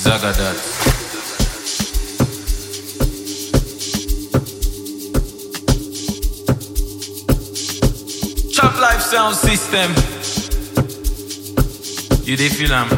Zagadat. Chop Life Sound System. You dey feel am?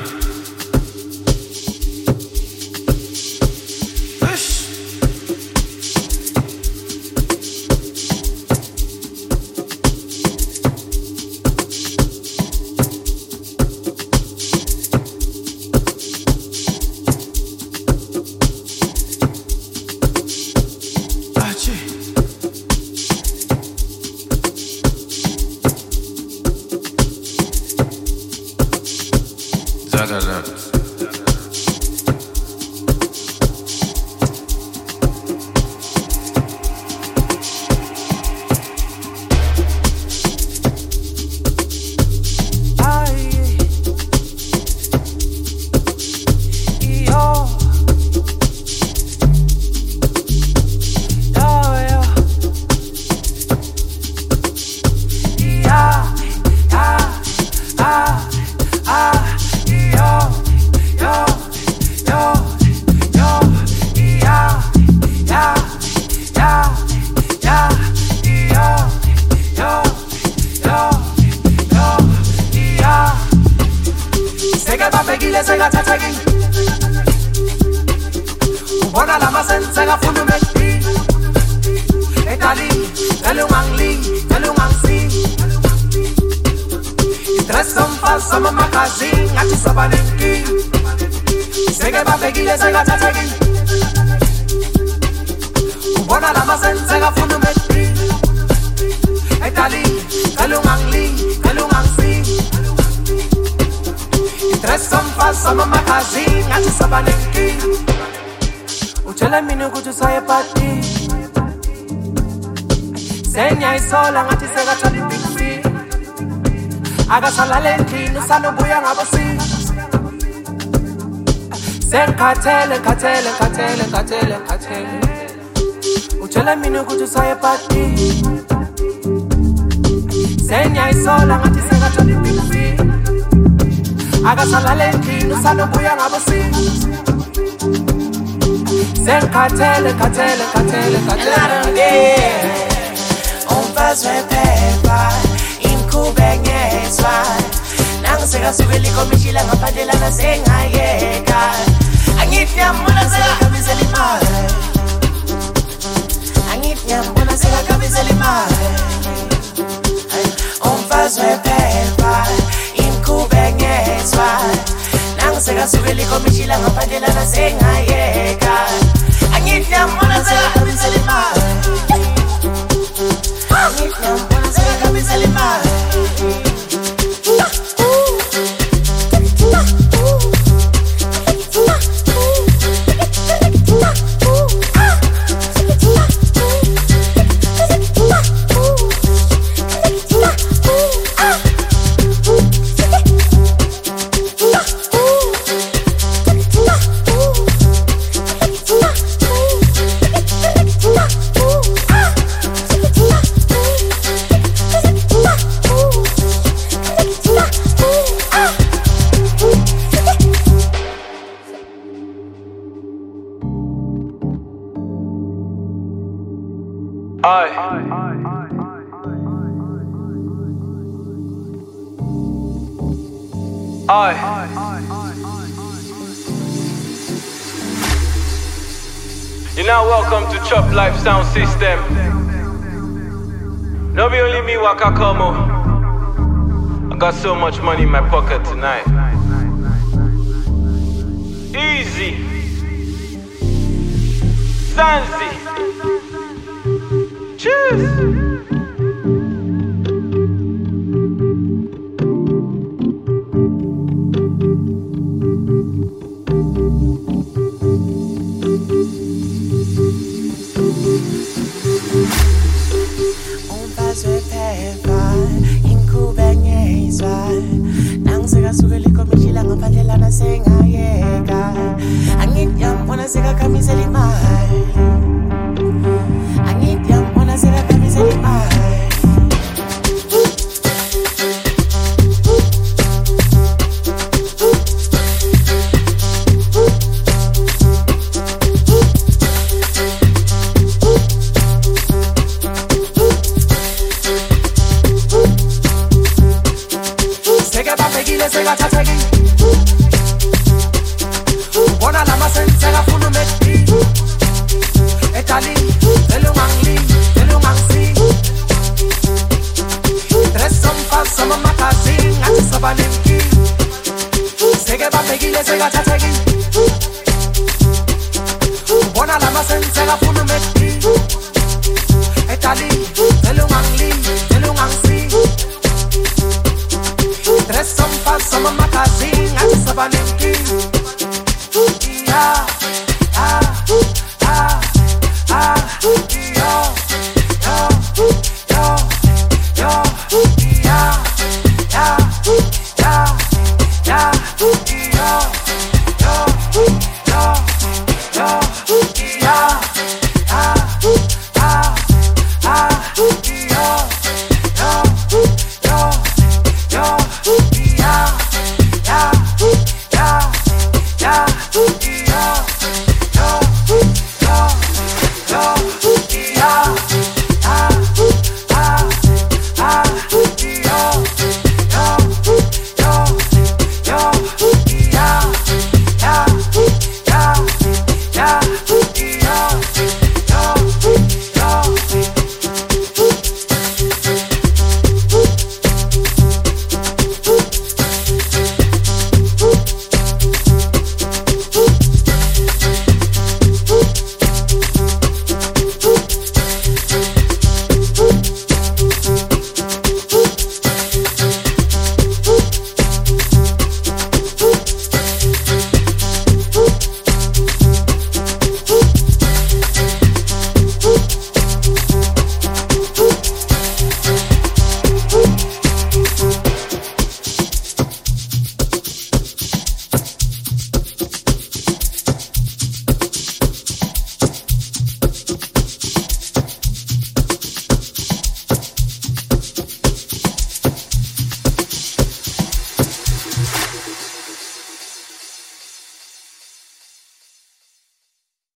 Katele Uchela mini ukuthi usaye party Senya isola ngathi sekathola ibig fee Akasalale endlini usanobuya ngabosi Katele Umfazwe phepha imkhube ngezwa Nangiseka sukela ikomishila ngaphandelana sengayeka Angitnyambona sekakhabisela imali Angitnyambona sekakhabisela imali Umfazwe phepha imkhube ngezwa Nangiseka sukela ikomishila ngaphandelana sengayeka Angitnyambona sekakhabisela imali Angitnyambona sekakhabisela imali You're now welcome to Chop Life Sound System. No be only me waka como. I got so much money in my pocket tonight. Easy. Zanzi. Cheers. Nangiseka ikomishila ngaphandelana sengayeka Angitnyambona sekakhabisela imali Angitnyambona sekakhabisela imali sekathatheki ubona lama senseka funa umedi etali elungangisi dress somfas sama magazine ngathi sabalimki seke babhekile sekathatheki ubona lama senseka funa umedi etali elungangisi dress somfas sama magazine ngathi sabalimki